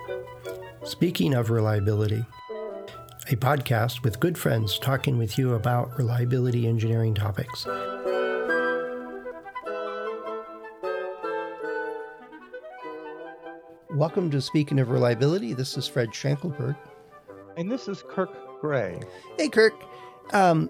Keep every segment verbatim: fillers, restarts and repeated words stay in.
Speaking of reliability, a podcast with good friends talking with you about reliability engineering topics. Welcome to Speaking of Reliability. This is Fred Schenkelberg. And this is Kirk Gray. Hey, Kirk. Um,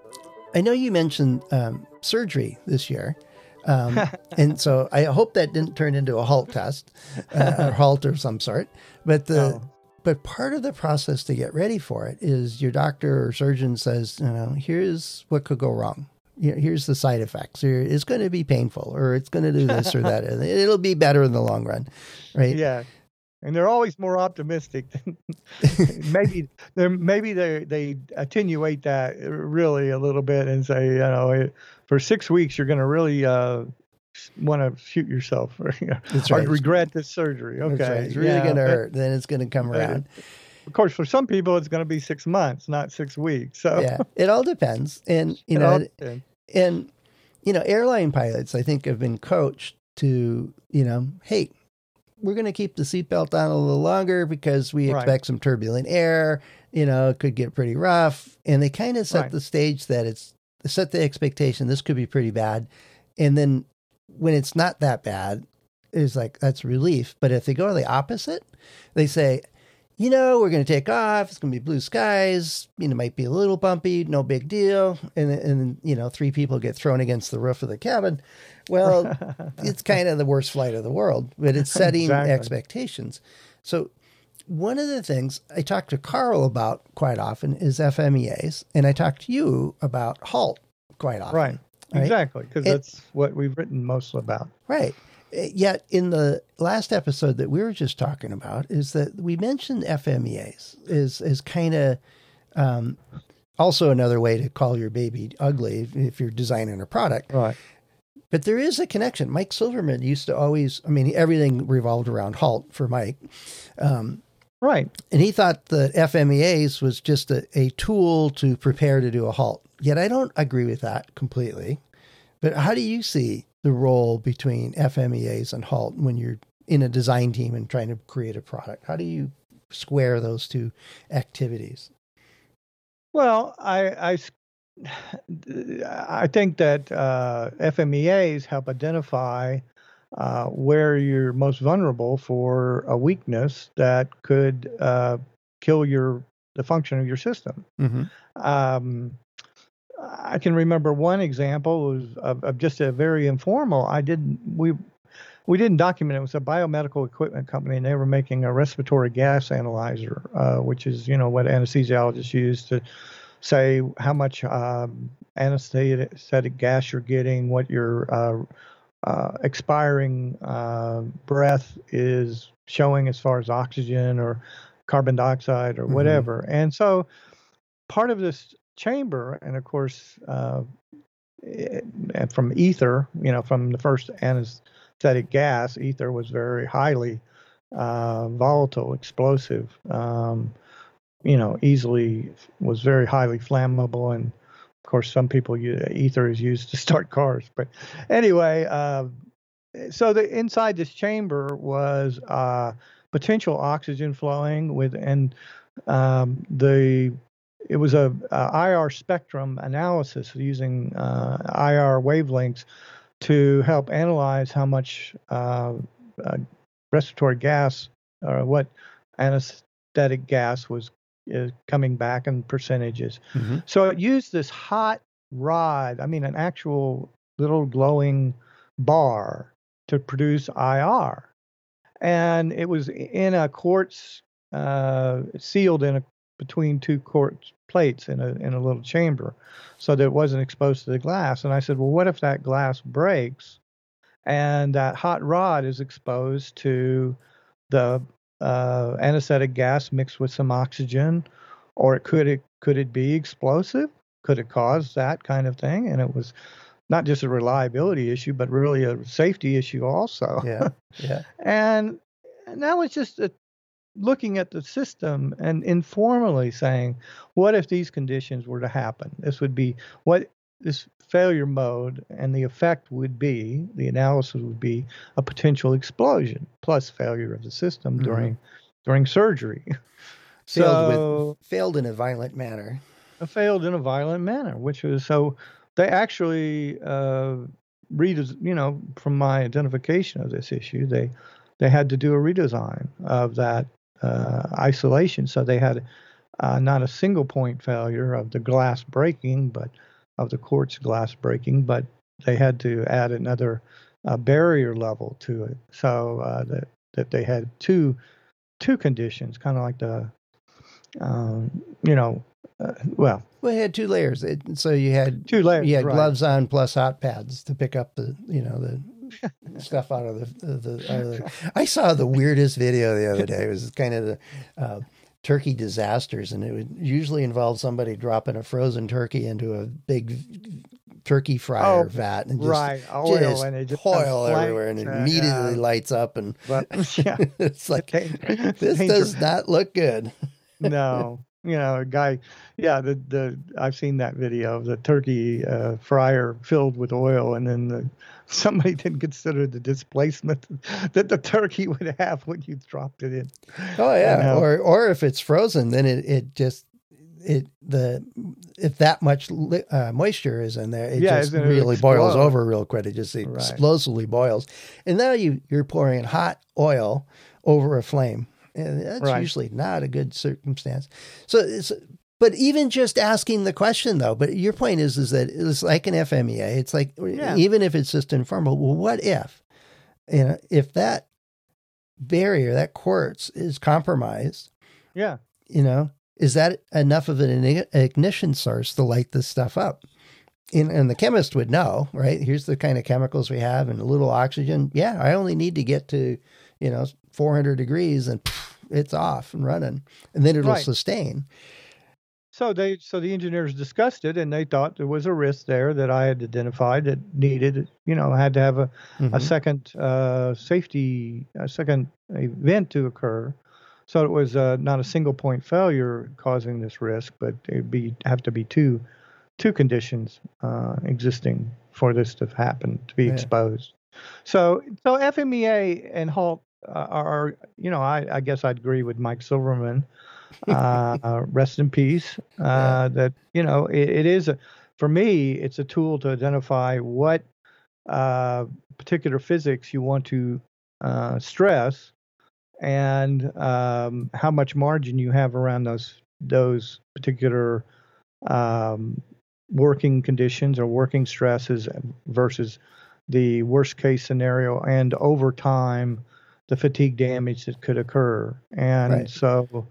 I know you mentioned um, surgery this year. Um, and so I hope that didn't turn into a HALT test, uh, or HALT or some sort. But the No. but part of the process to get ready for it is your doctor or surgeon says, you know, here's what could go wrong. You know, here's the side effects. Here, it's going to be painful, or it's going to do this or that. And it'll be better in the long run, right? Yeah. And they're always more optimistic. Than, maybe they maybe they they attenuate that really a little bit and say, you know, for six weeks you're going to really uh, want to shoot yourself or, you know, That's or right. regret this surgery. Okay, That's right. It's really yeah, going to but- hurt. Then it's going to come around. Of course, for some people it's going to be six months, not six weeks. So Yeah, it all depends. And you it know, all it- depends. and you know, airline pilots, I think, have been coached to, you know, hey, we're going to keep the seatbelt on a little longer because we Right. expect some turbulent air. You know, it could get pretty rough, and they kind of set Right. the stage that it's set the expectation this could be pretty bad, and then when it's not that bad, it's like that's relief. But if they go to the opposite, they say, you know, we're going to take off. It's going to be blue skies. You know, it might be a little bumpy, no big deal. And and you know, three people get thrown against the roof of the cabin. Well, it's kind of the worst flight of the world, but it's setting Exactly. expectations. So one of the things I talk to Carl about quite often is F M E As, and I talk to you about HALT quite often. Right. Right? Exactly, because And- that's what we've written most about. Right. Uh, Yet in the last episode that we were just talking about is that we mentioned F M E As is is kind of um, also another way to call your baby ugly if you're designing a product. Right. But there is a connection. Mike Silverman used to always, I mean, everything revolved around HALT for Mike. Um, Right. and he thought that F M E As was just a, a tool to prepare to do a HALT. Yet I don't agree with that completely. But how do you see the role between F M E As and HALT when you're in a design team and trying to create a product? How do you square those two activities? Well, I, I s- I think that uh, F M E As help identify uh, where you're most vulnerable for a weakness that could uh, kill your the function of your system. Mm-hmm. Um, I can remember one example was of, of just a very informal. I didn't we we didn't document it. It was a biomedical equipment company, and they were making a respiratory gas analyzer, uh, which is you know what anesthesiologists use to say how much um, anesthetic gas you're getting, what your uh, uh, expiring uh, breath is showing as far as oxygen or carbon dioxide or Mhm. whatever. And so part of this chamber, and of course, uh, it, and from ether, you know, from the first anesthetic gas, ether was very highly uh, volatile, explosive, um, you know, easily was very highly flammable. And of course, some people use ether is used to start cars. But anyway, uh, so the inside this chamber was uh, potential oxygen flowing with, and um, the it was a, a I R spectrum analysis using uh, I R wavelengths to help analyze how much uh, uh, respiratory gas or what anesthetic gas was is coming back in percentages. Mm-hmm. So it used this hot rod, I mean, an actual little glowing bar to produce I R. And it was in a quartz, uh, sealed in a between two quartz plates in a in a little chamber, so that it wasn't exposed to the glass. And I said, well, what if that glass breaks and that hot rod is exposed to the uh, anesthetic gas mixed with some oxygen, or it could it could it be explosive? Could it cause that kind of thing? And it was not just a reliability issue, but really a safety issue also. Yeah. Yeah. And, and that was just a, looking at the system and informally saying, what if these conditions were to happen? This would be what this failure mode, and the effect would be, the analysis would be a potential explosion plus failure of the system Mhm. during during surgery. Failed So with failed in a violent manner. it failed in a violent manner, which was so they actually uh, read, you know, from my identification of this issue, they they had to do a redesign of that uh, isolation. So they had uh, not a single point failure of the glass breaking, but of the quartz glass breaking, but they had to add another uh, barrier level to it. So uh, that that they had two two conditions, kind of like the um, you know, uh, well, Well, it had two layers. It, so you had two layers. you had right. gloves on plus hot pads to pick up the you know the stuff out of the, the, the, out of the. I saw the weirdest video the other day. It was kind of the uh, turkey disasters, and it would usually involve somebody dropping a frozen turkey into a big turkey fryer Oh, vat and just, right, oil, just and it just oil flames, everywhere, and it uh, immediately yeah. lights up, and But yeah, it's like Danger- this danger. does not look good. No, you know, a guy, yeah, the the I've seen that video of the turkey uh, fryer filled with oil, and then the, somebody didn't consider the displacement that the turkey would have when you dropped it in. Oh And yeah, how- or or if it's frozen, then it, it just it the if that much li- uh, moisture is in there, it Yeah, just it'll really boils explode. over real quick. It just Right. explosively boils, and now you you're pouring hot oil over a flame, and that's Right. usually not a good circumstance. So it's. But even just asking the question, though, but your point is, is that it's like an F M E A. It's like, Yeah. even if it's just informal, well, what if, you know, if that barrier, that quartz is compromised, Yeah, you know, is that enough of an igni- ignition source to light this stuff up? And, and the chemist would know, right? Here's the kind of chemicals we have and a little oxygen. Yeah, I only need to get to, you know, four hundred degrees and pff, it's off and running. And then it'll Right. sustain. So they, so the engineers discussed it, and they thought there was a risk there that I had identified that needed, you know, had to have a, a Mhm. second uh, safety, a second event to occur. So it was uh, not a single point failure causing this risk, but it'd be have to be two, two conditions uh, existing for this to happen, to be Yeah. exposed. So, so F M E A and HALT uh, are, you know, I, I guess I'd agree with Mike Silverman. uh, rest in peace. Uh, Yeah. That you know, it, it is a, for me, it's a tool to identify what uh, particular physics you want to uh, stress, and um, how much margin you have around those those particular um, working conditions or working stresses versus the worst case scenario, and over time, the fatigue damage that could occur. And Right. so.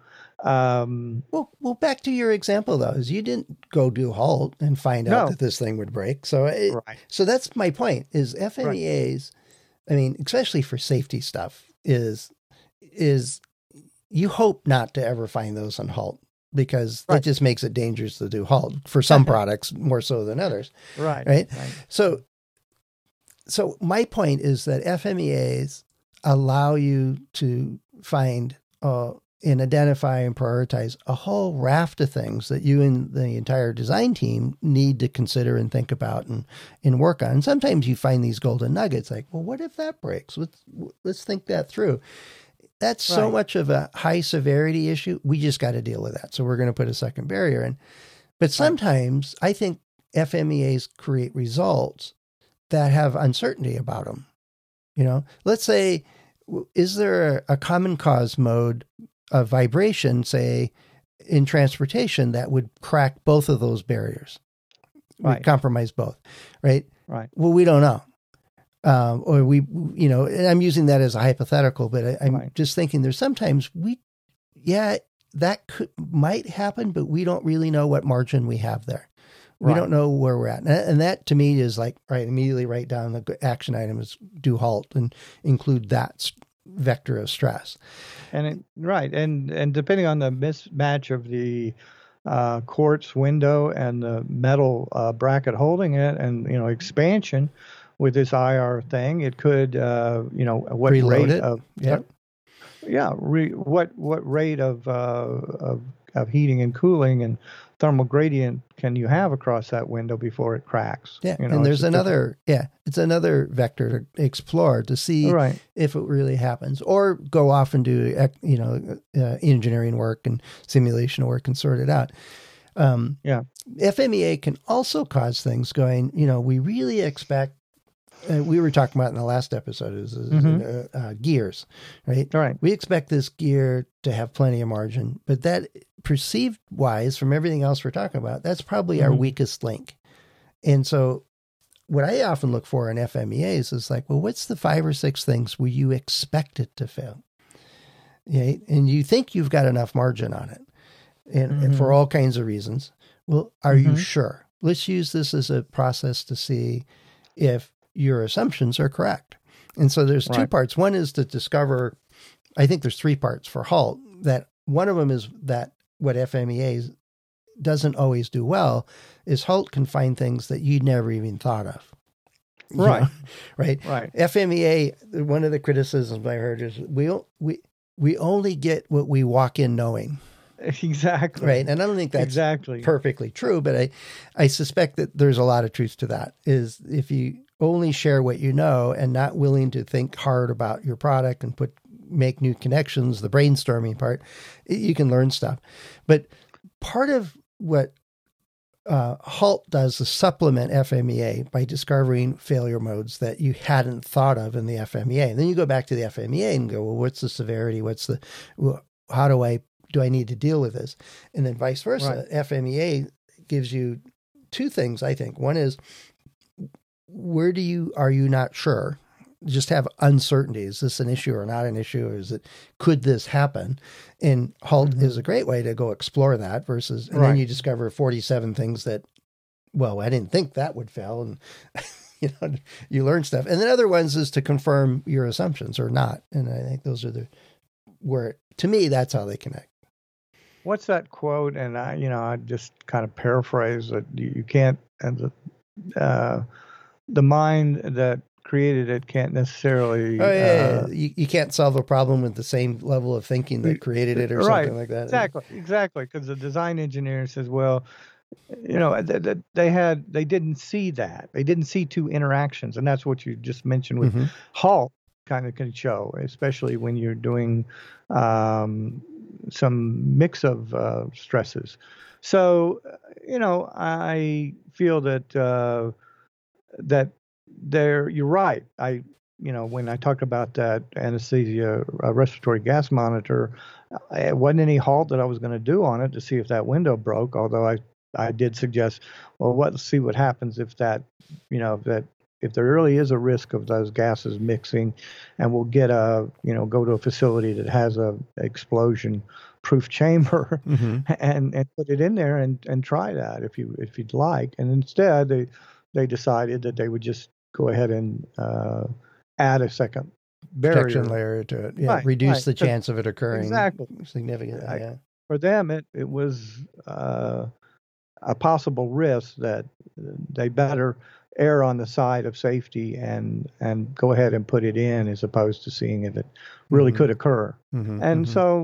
Um, Well, well, back to your example though, is you didn't go do HALT and find out No. that this thing would break. So, it, right. so that's my point. Is F M E As, I mean, especially for safety stuff, is is you hope not to ever find those on HALT because Right. it just makes it dangerous to do HALT for some products more so than others. Right. Right. Right. So, so my point is that F M E As allow you to find uh, and identify and prioritize a whole raft of things that you and the entire design team need to consider and think about and, and work on. And sometimes you find these golden nuggets like, well, what if that breaks? Let's, let's think that through. That's so Right. much of a high severity issue. We just got to deal with that. So we're going to put a second barrier in. But sometimes I think F M E As create results that have uncertainty about them. You know, let's say, w- is there a, a common cause mode of vibration, say, in transportation that would crack both of those barriers, would Right. compromise both, right? Right. Well, we don't know. Um, or we, you know, and I'm using that as a hypothetical, but I, I'm Right. just thinking there's sometimes we, yeah, that could, might happen, but we don't really know what margin we have there. We Right. don't know where we're at. And, and that to me is like, right, immediately write down the action items, do HALT and include that s- vector of stress. And it, right. And and depending on the mismatch of the uh, quartz window and the metal uh, bracket holding it, and you know expansion with this I R thing, it could uh, you know what Preload rate it. of Yep. yeah re, what what rate of uh, of of heating and cooling and thermal gradient can you have across that window before it cracks? Yeah, You know, and it's there's just different. another, yeah, it's another vector to explore to see Right. if it really happens, or go off and do, ec- you know, uh, engineering work and simulation work and sort it out. Um, Yeah. F M E A can also cause things going, you know, we really expect, uh, we were talking about in the last episode, is, is Mhm. uh, uh, gears, right? Right. We expect this gear to have plenty of margin, but that perceived wise from everything else we're talking about, that's probably our Mhm. weakest link. And so what I often look for in F M E As is like, well, what's the five or six things where you expect it to fail? Yeah, and you think you've got enough margin on it, and, and for Mhm. all kinds of reasons. Well, are you Mhm. sure? Let's use this as a process to see if your assumptions are correct. And so there's two Right. parts. One is to discover, I think there's three parts for HALT. That one of them is that what F M E A doesn't always do well is HALT can find things that you never even thought of. You Right. know? Right. Right. F M E A, one of the criticisms I heard is we we we only get what we walk in knowing. Exactly. Right. And I don't think that's exactly perfectly true, but I, I suspect that there's a lot of truth to that. Is if you only share what you know and not willing to think hard about your product and put make new connections, the brainstorming part, you can learn stuff. But part of what uh, HALT does is supplement F M E A by discovering failure modes that you hadn't thought of in the F M E A. And then you go back to the F M E A and go, well, what's the severity? What's the, well, how do I, do I need to deal with this? And then vice versa. Right. F M E A gives you two things, I think. One is, where do you, are you not sure? Just have uncertainty. Is this an issue or not an issue? Or is it, could this happen? And HALT Mhm. is a great way to go explore that versus, and Right. then you discover forty-seven things that, well, I didn't think that would fail. And, you know, you learn stuff. And then other ones is to confirm your assumptions or not. And I think those are the, where, to me, that's how they connect. What's that quote? And I, you know, I just kind of paraphrase that you, you can't, and the, uh, the mind that created it can't necessarily. Oh, yeah, uh, yeah. You, you can't solve a problem with the same level of thinking that created it or right. something like that. Exactly. Exactly. Because the design engineer says, well, you know, th- th- they had, they didn't see that. They didn't see two interactions. And that's what you just mentioned with Mhm. HALT kind of can show, especially when you're doing um, some mix of uh, stresses. So, uh, you know, I feel that, uh, that there, you're right. I, you know, when I talked about that anesthesia uh, respiratory gas monitor, uh, it wasn't any HALT that I was going to do on it to see if that window broke. Although I, I did suggest, well, what, let's see what happens if that, you know, if that, if there really is a risk of those gases mixing, and we'll get a, you know, go to a facility that has a explosion proof chamber Mhm. and, and put it in there and, and try that if you, if you'd like. And instead they, they decided that they would just go ahead and uh, add a second barrier. Protection layer to it. Yeah. Right, Reduce right. the 'Cause- chance of it occurring Exactly. significantly. I- Yeah. For them, it, it was uh, a possible risk that they better err on the side of safety and and go ahead and put it in as opposed to seeing if it really Mhm. could occur. Mhm. And Mhm. so,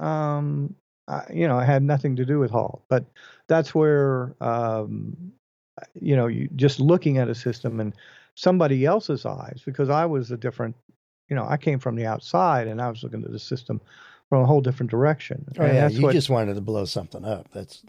um, I, you know, it had nothing to do with HALT, but that's where, um, you know, you just looking at a system and somebody else's eyes, because I was a different, you know, I came from the outside and I was looking at the system from a whole different direction. Oh, and yeah. that's You what, just wanted to blow something up. That's,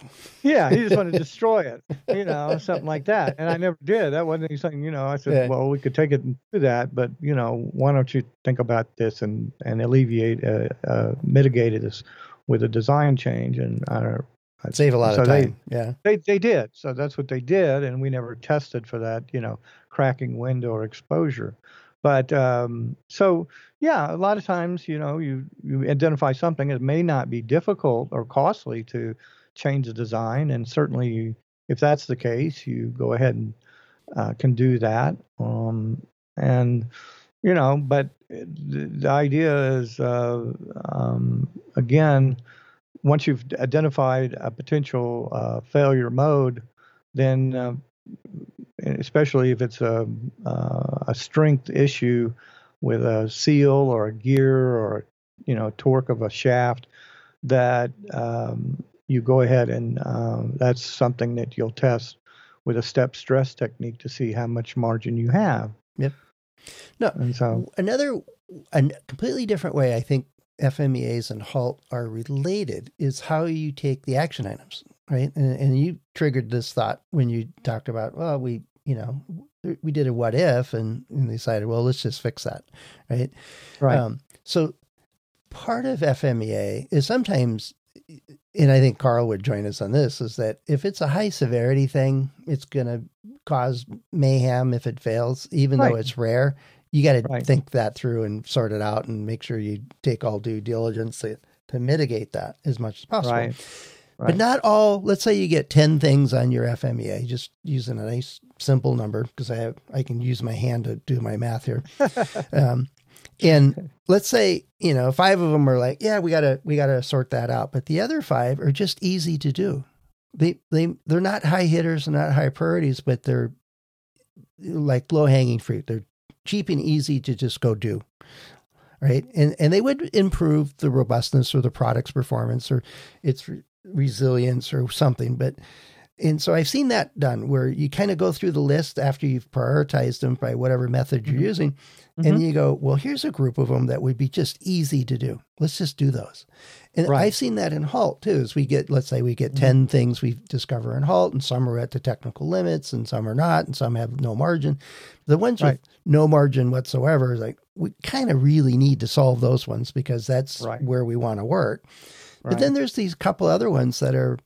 yeah, he just wanted to destroy it, you know, something like that. And I never did. That wasn't anything, you know, I said, Yeah. well, we could take it and do that, but, you know, why don't you think about this and, and alleviate, uh, uh, mitigate this with a design change? And uh, save a lot so of they, time. Yeah. They they did. So that's what they did, and we never tested for that, you know, cracking window or exposure. But um, so yeah, a lot of times, you know, you you identify something. It may not be difficult or costly to change the design, and certainly, you, if that's the case, you go ahead and uh, can do that. Um, and you know, but the, the idea is uh, um, again, once you've identified a potential uh, failure mode, then uh, especially if it's a, uh, a strength issue with a seal or a gear or, you know, torque of a shaft, that um, you go ahead and um, that's something that you'll test with a step stress technique to see how much margin you have. Yep. No, and so another, a completely different way I think F M E As and HALT are related is how you take the action items, right? And, and you triggered this thought when you talked about, well, we, you know, we did a what if and, and decided, well, let's just fix that, right? Right. Um, so part of F M E A is sometimes, and I think Carl would join us on this, is that if it's a high severity thing, it's going to cause mayhem if it fails, even Right. though it's rare. You got to Right. think that through and sort it out and make sure you take all due diligence to, to mitigate that as much as possible. Right. Right. But not all. Let's say you get ten things on your F M E A, just using a nice simple number because I have I can use my hand to do my math here. um, and let's say, you know, five of them are like, yeah, we gotta we gotta sort that out. But the other five are just easy to do. They they they're not high hitters and not high priorities, but they're like low hanging fruit. They're cheap and easy to just go do. Right. And and they would improve the robustness or the product's performance or its re- resilience or something. But and so I've seen that done where you kind of go through the list after you've prioritized them by whatever method you're Mm-hmm. using. Mm-hmm. And you go, well, here's a group of them that would be just easy to do. Let's just do those. And Right. I've seen that in HALT too, as we get, let's say we get Mm-hmm. ten things we discover in HALT and some are at the technical limits and some are not, and some have no margin. The ones Right. with no margin whatsoever is like, we kind of really need to solve those ones because that's Right. where we want to work. Right. But then there's these couple other ones that are,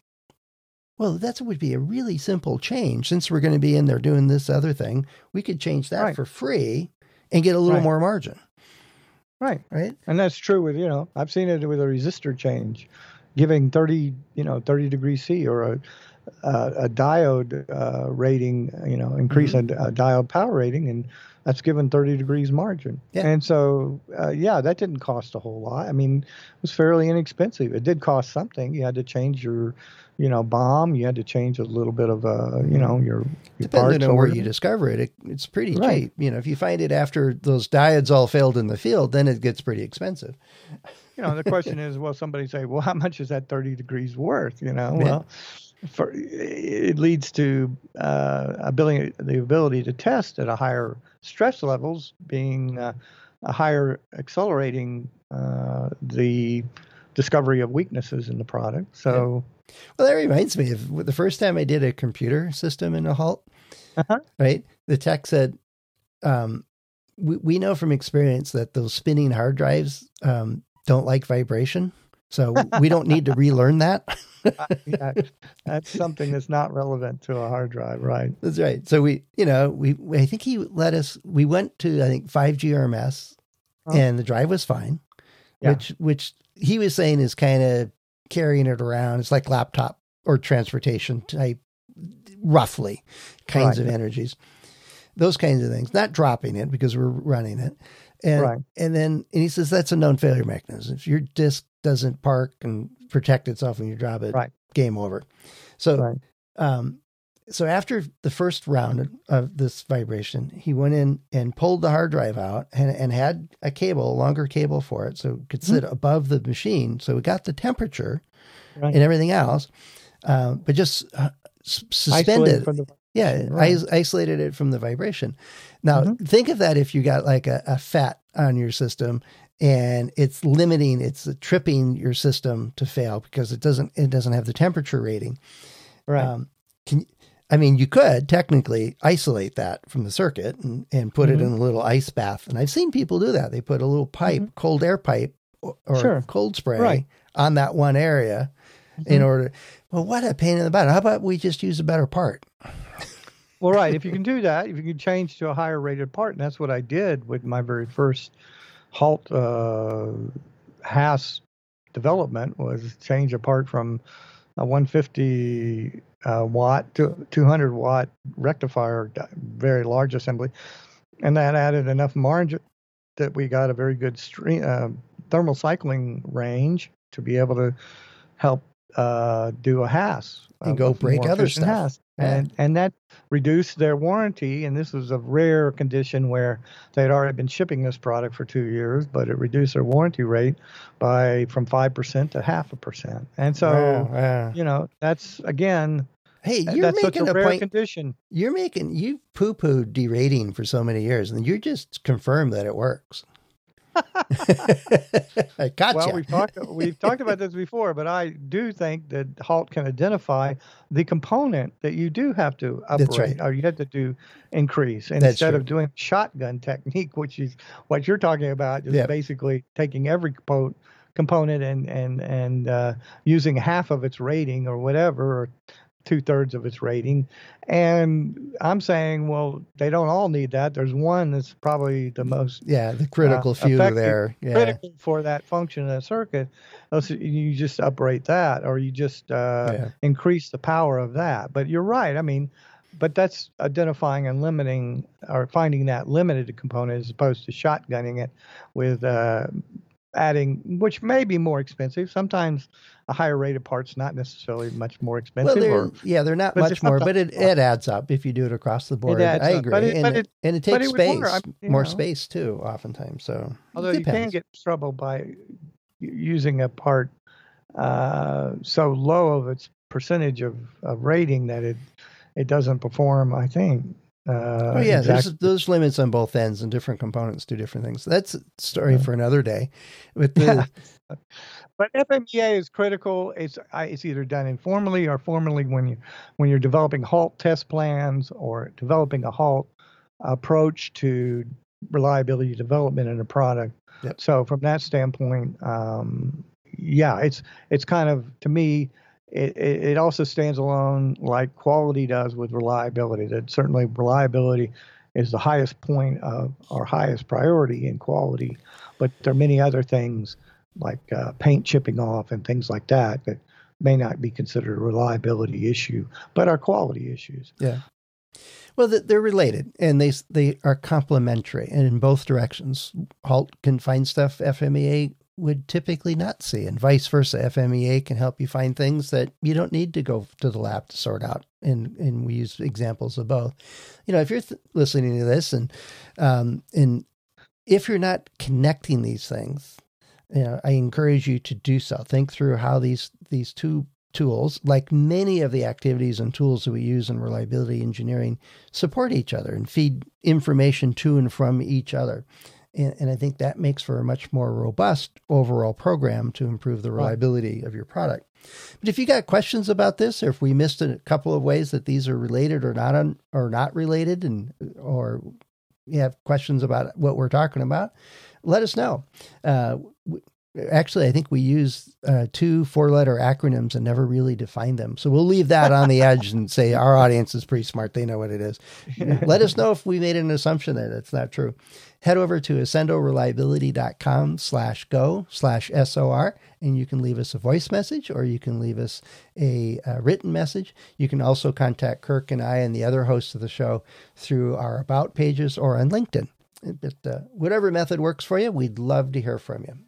well, that would be a really simple change. Since we're going to be in there doing this other thing, we could change that Right. for free and get a little Right. more margin, Right. right? And that's true with, you know, I've seen it with a resistor change, giving thirty, you know, thirty degrees C or a a, a diode uh, rating, you know, increase Mm-hmm. a, a diode power rating, and that's given thirty degrees margin. Yeah. And so, uh, yeah, that didn't cost a whole lot. I mean, it was fairly inexpensive. It did cost something. You had to change your, you know, bomb. You had to change a little bit of, uh, you know, your, your Depending parts on where over- you discover it, it it's pretty Right. cheap. You know, if you find it after those diodes all failed in the field, then it gets pretty expensive. You know, the question is, well, somebody say, well, how much is that thirty degrees worth? You know, Yeah. well, for, it leads to uh, ability, the ability to test at a higher stress levels, being uh, a higher accelerating uh, the discovery of weaknesses in the product. So, Well, that reminds me of the first time I did a computer system in a HALT, uh-huh. right? The tech said, um, we, we know from experience that those spinning hard drives um, don't like vibration. So we don't need to relearn that. uh, yeah, that's something that's not relevant to a hard drive, right? That's right. So we, you know, we, we I think he let us, we went to, I think, five G R M S Oh. and the drive was fine, Yeah. which, which he was saying is kind of carrying it around. It's like laptop or transportation type, roughly kinds Right. of energies, those kinds of things, not dropping it because we're running it. And, Right. and then, and he says, that's a known failure mechanism. If your disk doesn't park and protect itself when you drop it, Right. game over. So, Right. um, so after the first round of this vibration, he went in and pulled the hard drive out and, and had a cable, a longer cable for it, so it could sit above the machine. So it got the temperature Right. and everything else, uh, but just uh, s- Isolated suspended. from the- Yeah, Right. is- isolated it from the vibration. Now, Mhm. think of that if you got like a, a fat on your system and it's limiting, it's tripping your system to fail because it doesn't it doesn't have the temperature rating. Right. Um, can I mean, you could technically isolate that from the circuit and, and put Mhm. it in a little ice bath. And I've seen people do that. They put a little pipe, cold air pipe or, or Sure. cold spray Right. on that one area in Mhm. order. Well, what a pain in the butt. How about we just use a better part? Well, right. If you can do that, if you can change to a higher rated part, and that's what I did with my very first HALT uh, H A S development, was change a part from a one hundred fifty uh, watt to two hundred watt rectifier, very large assembly, and that added enough margin that we got a very good stream, uh, thermal cycling range to be able to help uh, do a H A S. And a- go a break more other efficient stuff. H A S. Yeah. And and that reduced their warranty. And this was a rare condition where they'd already been shipping this product for two years, but it reduced their warranty rate by from five percent to half a percent. And so, Wow, wow. you know, that's again, Hey, you're that's such making a a rare point. condition. You're making you poo-pooed derating for so many years, and you just confirmed that it works. I gotcha. Well, we've talked we've talked about this before, but I do think that Halt can identify the component that you do have to That's upgrade, right. or you have to do increase That's instead true. of doing shotgun technique, which is what you're talking about, just Yep. basically taking every compo- component and and and uh, using half of its rating or whatever, or two thirds of its rating. And I'm saying, well, they don't all need that. There's one that's probably the most Yeah, the critical uh, few effective, there. Yeah. critical for that function of the circuit. Else you just uprate that, or you just uh, Yeah. increase the power of that. But you're right. I mean, but that's identifying and limiting, or finding that limited component as opposed to shotgunning it with uh, adding, which may be more expensive. Sometimes a higher rated part's not necessarily much more Well, expensive. they're, or yeah, they're not but much it's more, not but it, the- it adds up if you do it across the board. adds I up, agree. but it- and, but it, it- and it but takes it would work, space, I- you more know. space too, oftentimes. So it Although you can depends. get in trouble by using a part uh, so low of its percentage of, of rating that it it doesn't perform, I think. Uh, Oh yeah, exactly. there's there's limits on both ends, and different components do different things. That's a story Yeah. for another day. With the Yeah. But F M E A is critical. It's I- it's either done informally or formally when you when you're developing halt test plans or developing a halt approach to reliability development in a product. Yep. So from that standpoint, um, yeah, it's it's kind of, to me, it, it it also stands alone like quality does with reliability. That certainly reliability is the highest point of, or highest priority in quality, but there are many other things like uh, paint chipping off and things like that that may not be considered a reliability issue, but are quality issues. yeah. Well, th- they're related, and they s- they are complementary, and in both directions. Halt can find stuff F M E A would typically not see, and vice versa. F M E A can help you find things that you don't need to go to the lab to sort out, and and we use examples of both. You know, if you're th- listening to this, and um, and if you're not connecting these things, you know, I encourage you to do so. Think through how these these two tools, like many of the activities and tools that we use in reliability engineering, support each other and feed information to and from each other. And, and I think that makes for a much more robust overall program to improve the reliability of your product. But if you got questions about this, or if we missed a couple of ways that these are related or not un, or not related, and or you have questions about what we're talking about, let us know. Uh, w- Actually, I think we use uh, two four-letter acronyms and never really define them. So we'll leave that on the edge and say our audience is pretty smart. They know what it is. Let us know if we made an assumption that it's not true. Head over to accendoreliability.com slash go slash SOR, and you can leave us a voice message, or you can leave us a, a written message. You can also contact Kirk and I and the other hosts of the show through our About pages or on LinkedIn. But, uh, whatever method works for you, we'd love to hear from you.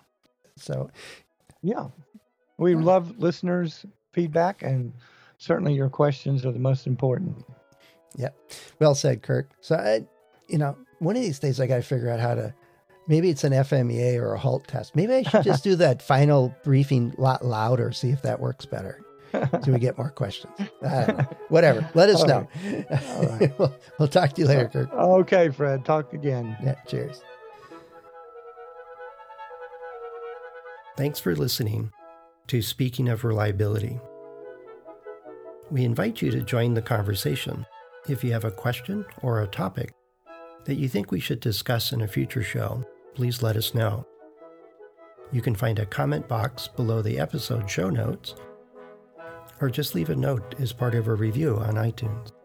So, Yeah, we love listeners' feedback, and certainly your questions are the most important. yeah, well said, Kirk. So, I, you know, one of these days I got to figure out how to, maybe it's an F M E A or a halt test. Maybe I should just do that final briefing a lot louder, see if that works better. So we get more questions. I don't know. Whatever. Let us All know. All right. we'll, we'll talk to you later, Kirk. Okay, Fred, talk again. Yeah, cheers. Thanks for listening to Speaking of Reliability. We invite you to join the conversation. If you have a question or a topic that you think we should discuss in a future show, please let us know. You can find a comment box below the episode show notes, or just leave a note as part of a review on iTunes.